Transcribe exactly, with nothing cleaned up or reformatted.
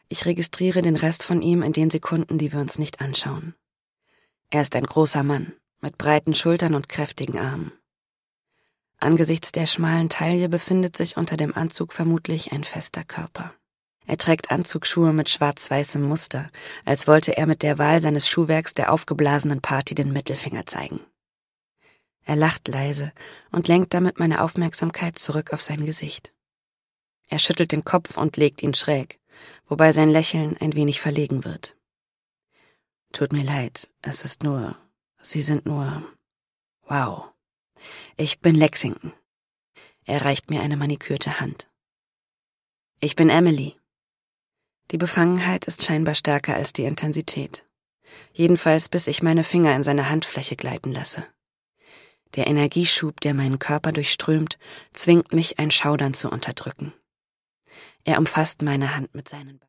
Ich registriere den Rest von ihm in den Sekunden, die wir uns nicht anschauen. Er ist ein großer Mann, mit breiten Schultern und kräftigen Armen. Angesichts der schmalen Taille befindet sich unter dem Anzug vermutlich ein fester Körper. Er trägt Anzugsschuhe mit schwarz-weißem Muster, als wollte er mit der Wahl seines Schuhwerks der aufgeblasenen Party den Mittelfinger zeigen. Er lacht leise und lenkt damit meine Aufmerksamkeit zurück auf sein Gesicht. Er schüttelt den Kopf und legt ihn schräg, wobei sein Lächeln ein wenig verlegen wird. Tut mir leid, es ist nur, Sie sind nur, wow. Ich bin Lexington. Er reicht mir eine manikürte Hand. Ich bin Emily. Die Befangenheit ist scheinbar stärker als die Intensität. Jedenfalls bis ich meine Finger in seine Handfläche gleiten lasse. Der Energieschub, der meinen Körper durchströmt, zwingt mich, ein Schaudern zu unterdrücken. Er umfasst meine Hand mit seinen Beinen.